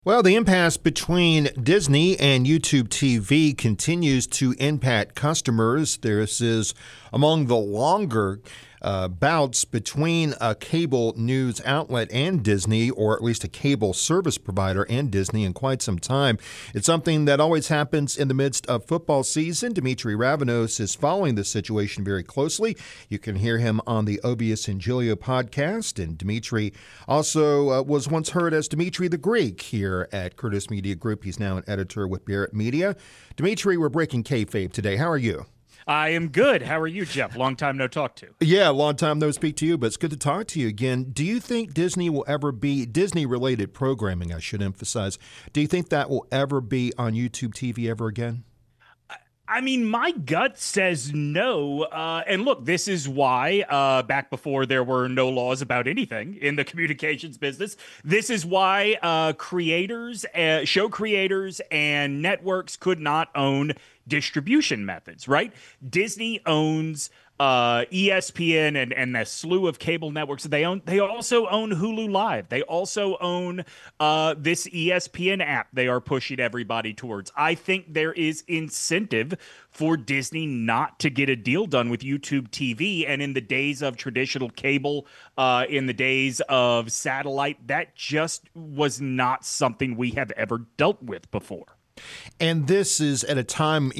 Well, the impasse between Disney and YouTube TV continues to impact customers. This is among the longer bouts between a cable news outlet and Disney, or at least a cable service provider and Disney, in quite some time. It's something that always happens in the midst of football season. Dimitri Ravanos is following this situation very closely. You can hear him on the Obius and Giglio podcast. And Dimitri also was once heard as Dimitri the Greek here at Curtis Media Group. He's now an editor with Barrett Media. Dimitri, we're breaking kayfabe today. How are you? I am good. How are you, Jeff? Long time no talk to. Yeah, long time no speak to you, but it's good to talk to you again. Do you think Disney will ever be, Disney-related programming, I should emphasize, do you think that will ever be on YouTube TV ever again? I mean, my gut says no. And look, this is why, back before there were no laws about anything in the communications business, this is why creators, show creators, and networks could not own distribution methods, right? Disney owns ESPN and a slew of cable networks. They also own Hulu Live. They also own this ESPN app they are pushing everybody towards. I think there is incentive for Disney not to get a deal done with YouTube TV. And in the days of traditional cable, in the days of satellite, that just was not something we have ever dealt with before. And this is at a time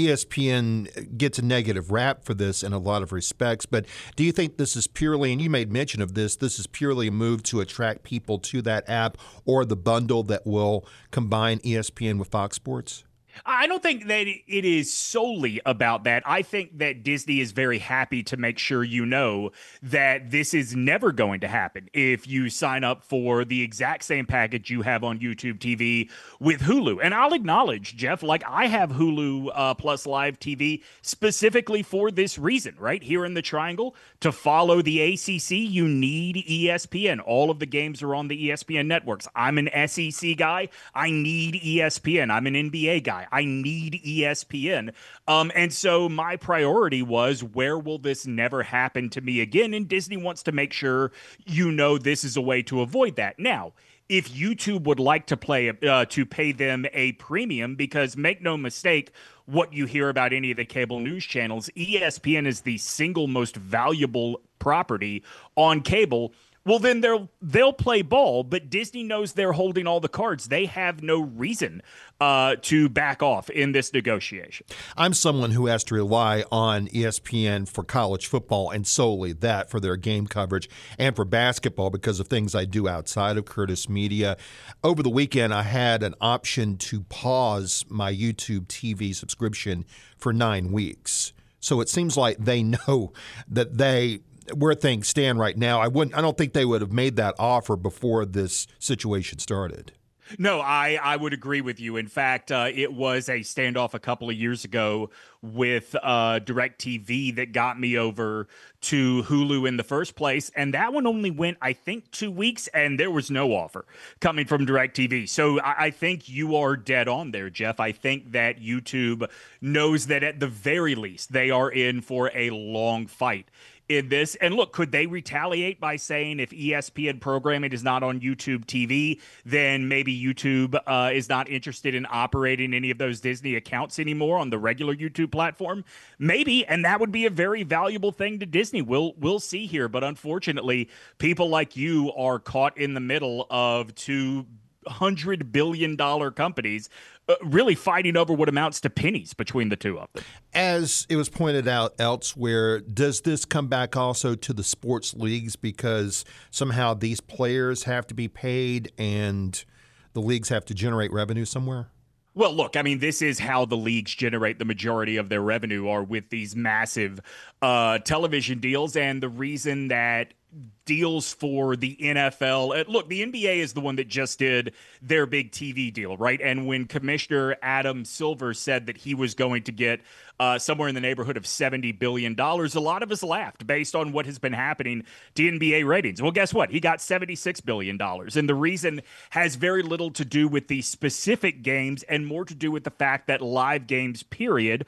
ESPN gets a negative rap for this in a lot of respects. But do you think this is purely, and you made mention of this is purely a move to attract people to that app or the bundle that will combine ESPN with Fox Sports? I don't think that it is solely about that. I think that Disney is very happy to make sure you know that this is never going to happen if you sign up for the exact same package you have on YouTube TV with Hulu. And I'll acknowledge, Jeff, like I have Hulu plus Live TV specifically for this reason, right? Here in the Triangle, to follow the ACC, you need ESPN. All of the games are on the ESPN networks. I'm an SEC guy. I need ESPN. I'm an NBA guy. I need ESPN. And so my priority was, where will this never happen to me again? And Disney wants to make sure you know this is a way to avoid that. Now, if YouTube would like to pay them a premium, because make no mistake, what you hear about any of the cable news channels, ESPN is the single most valuable property on cable. Well, then they'll play ball, but Disney knows they're holding all the cards. They have no reason to back off in this negotiation. I'm someone who has to rely on ESPN for college football and solely that for their game coverage and for basketball because of things I do outside of Curtis Media. Over the weekend, I had an option to pause my YouTube TV subscription for 9 weeks. So it seems like they know that where things stand right now. I don't think they would have made that offer before this situation started. No, I would agree with you. In fact, it was a standoff a couple of years ago with DirecTV that got me over to Hulu in the first place. And that one only went, I think, 2 weeks, and there was no offer coming from DirecTV. So I think you are dead on there, Jeff. I think that YouTube knows that at the very least they are in for a long fight in this. And look, could they retaliate by saying if ESPN programming is not on YouTube TV, then maybe YouTube is not interested in operating any of those Disney accounts anymore on the regular YouTube platform? Maybe, and that would be a very valuable thing to Disney. We'll see here, but unfortunately, people like you are caught in the middle of $200 billion companies really fighting over what amounts to pennies between the two of them. As it was pointed out elsewhere, does this come back also to the sports leagues because somehow these players have to be paid and the leagues have to generate revenue somewhere? Well, look, I mean, this is how the leagues generate the majority of their revenue, are with these massive television deals. And the reason that deals for the NFL. Look, the NBA is the one that just did their big TV deal, right? And when Commissioner Adam Silver said that he was going to get somewhere in the neighborhood of $70 billion, a lot of us laughed based on what has been happening to NBA ratings. Well, guess what? He got $76 billion. And the reason has very little to do with the specific games and more to do with the fact that live games, period,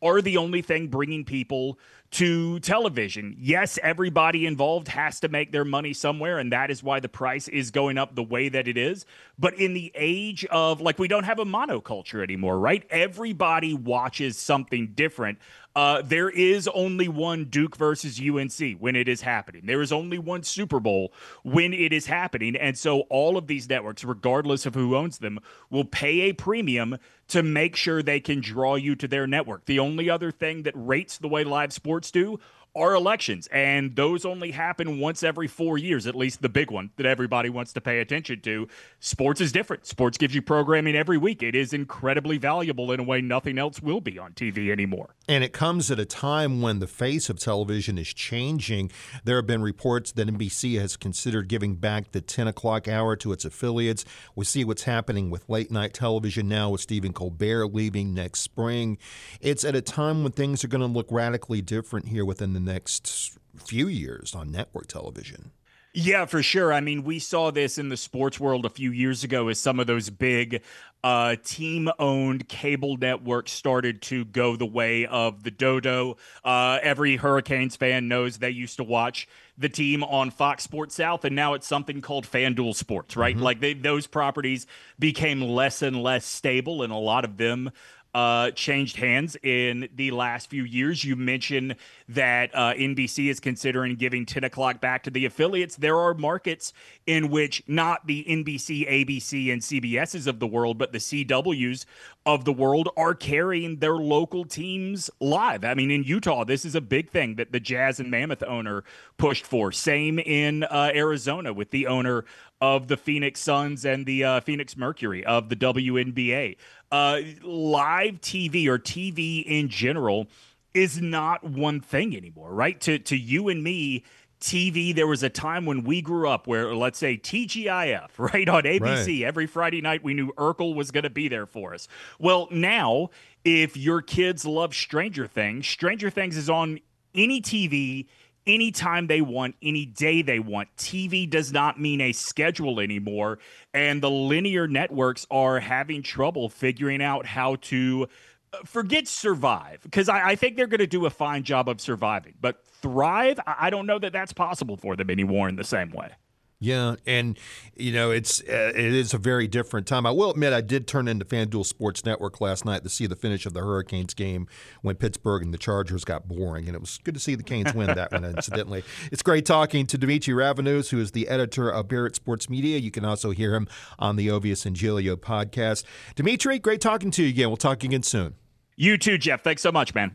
are the only thing bringing people to television. Yes, everybody involved has to make their money somewhere, and that is why the price is going up the way that it is. But in the age of, like, we don't have a monoculture anymore, right? Everybody watches something different. There is only one Duke versus UNC when it is happening. There is only one Super Bowl when it is happening. And so all of these networks, regardless of who owns them, will pay a premium to make sure they can draw you to their network. The only other thing that rates the way live sports do are elections, and those only happen once every 4 years, at least the big one that everybody wants to pay attention to. Sports is different. Sports gives you programming every week. It is incredibly valuable in a way nothing else will be on TV anymore. And it comes at a time when the face of television is changing. There have been reports that NBC has considered giving back the 10 o'clock hour to its affiliates. We see what's happening with late night television now with Stephen Colbert leaving next spring. It's at a time when things are going to look radically different here within the next few years on network television. Yeah, for sure. I mean, we saw this in the sports world a few years ago as some of those big team-owned cable networks started to go the way of the dodo. Every Hurricanes fan knows they used to watch the team on Fox Sports South, and now it's something called FanDuel Sports, right? Like those properties became less and less stable, and a lot of them changed hands in the last few years. You mentioned that NBC is considering giving 10 o'clock back to the affiliates. There are markets in which not the NBC, ABC, and CBSs of the world, but the CWs of the world are carrying their local teams live. I mean, in Utah, this is a big thing that the Jazz and Mammoth owner pushed for. Same in Arizona with the owner of the Phoenix Suns and the Phoenix Mercury of the WNBA. Live TV or TV in general is not one thing anymore, right? To you and me, TV, there was a time when we grew up where, let's say, TGIF, right, on ABC, right. Every Friday night we knew Urkel was going to be there for us. Well, now, if your kids love Stranger Things is on any TV, anytime they want, any day they want. TV does not mean a schedule anymore, and the linear networks are having trouble figuring out how to forget survive, because I think they're going to do a fine job of surviving, but thrive, I don't know that that's possible for them anymore in the same way. Yeah, and it is a very different time. I will admit I did turn into FanDuel Sports Network last night to see the finish of the Hurricanes game when Pittsburgh and the Chargers got boring, and it was good to see the Canes win that one, incidentally. It's great talking to Dimitri Ravanous, who is the editor of Barrett Sports Media. You can also hear him on the Ovius and Giglio podcast. Dimitri, great talking to you again. We'll talk again soon. You too, Jeff. Thanks so much, man.